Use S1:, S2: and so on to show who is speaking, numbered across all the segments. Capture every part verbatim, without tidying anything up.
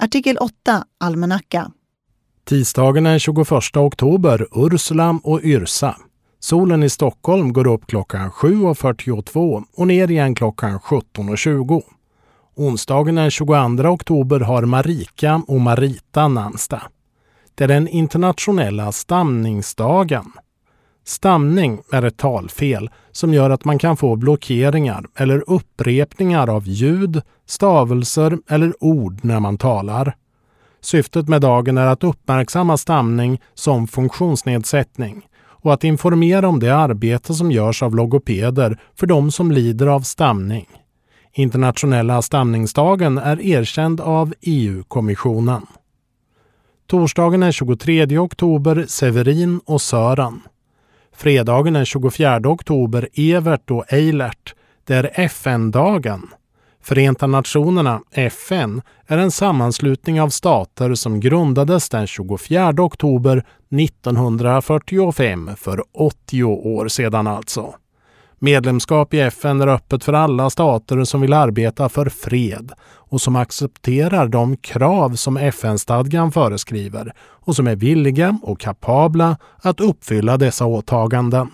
S1: Artikel åtta, almanacka.
S2: Tisdagen den tjugoförsta oktober, Ursula och Yrsa. Solen i Stockholm går upp klockan sju och fyrtiotvå och ner igen klockan sjutton och tjugo. Onsdagen den tjugoandra oktober har Marika och Marita namnsdag. Det är den internationella stamningsdagen. Stamning är ett talfel som gör att man kan få blockeringar eller upprepningar av ljud, stavelser eller ord när man talar. Syftet med dagen är att uppmärksamma stamning som funktionsnedsättning och att informera om det arbete som görs av logopeder för de som lider av stamning. Internationella stamningsdagen är erkänd av E U-kommissionen. Torsdagen den tjugotredje oktober, Severin och Sören. Fredagen den tjugofjärde oktober, Evert och Eilert. Det är F N-dagen. Förenta nationerna, F N, är en sammanslutning av stater som grundades den tjugofjärde oktober nittonhundrafyrtiofem, för åttio år sedan alltså. Medlemskap i F N är öppet för alla stater som vill arbeta för fred och som accepterar de krav som F N-stadgan föreskriver och som är villiga och kapabla att uppfylla dessa åtaganden.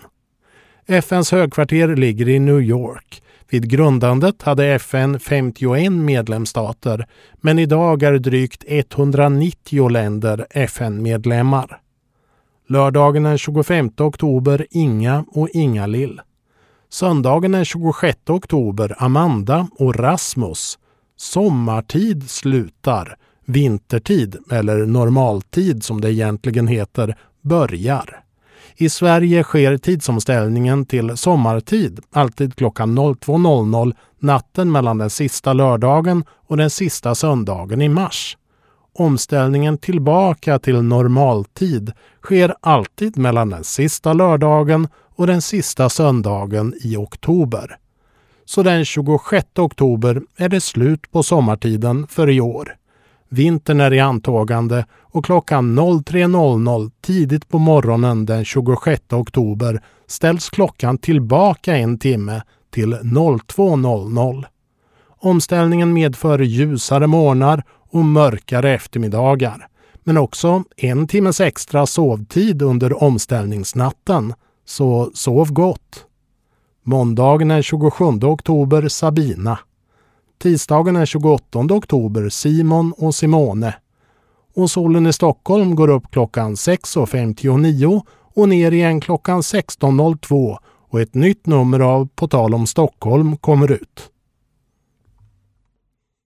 S2: F N:s högkvarter ligger i New York. Vid grundandet hade F N femtioen medlemsstater, men idag är drygt etthundranittio länder F N-medlemmar. Lördagen den tjugofemte oktober, Inga och Ingalill. Söndagen den tjugosjätte oktober, Amanda och Rasmus. Sommartid slutar, vintertid, eller normaltid som det egentligen heter, börjar. I Sverige sker tidsomställningen till sommartid, alltid klockan två noll noll, natten mellan den sista lördagen och den sista söndagen i mars. Omställningen tillbaka till normaltid sker alltid mellan den sista lördagen och den sista söndagen i oktober. Så den tjugosjätte oktober är det slut på sommartiden för i år. Vintern är i antågande och klockan tre noll noll tidigt på morgonen den tjugosjätte oktober ställs klockan tillbaka en timme till två noll noll. Omställningen medför ljusare morgnar och mörkare eftermiddagar, men också en timmes extra sovtid under omställningsnatten, så sov gott. Måndagen den tjugosjunde oktober, Sabina. Tisdagen den tjugoåttonde oktober, Simon och Simone. Och solen i Stockholm går upp klockan sex femtionio och ner igen klockan sexton noll två och ett nytt nummer av På tal om Stockholm kommer ut.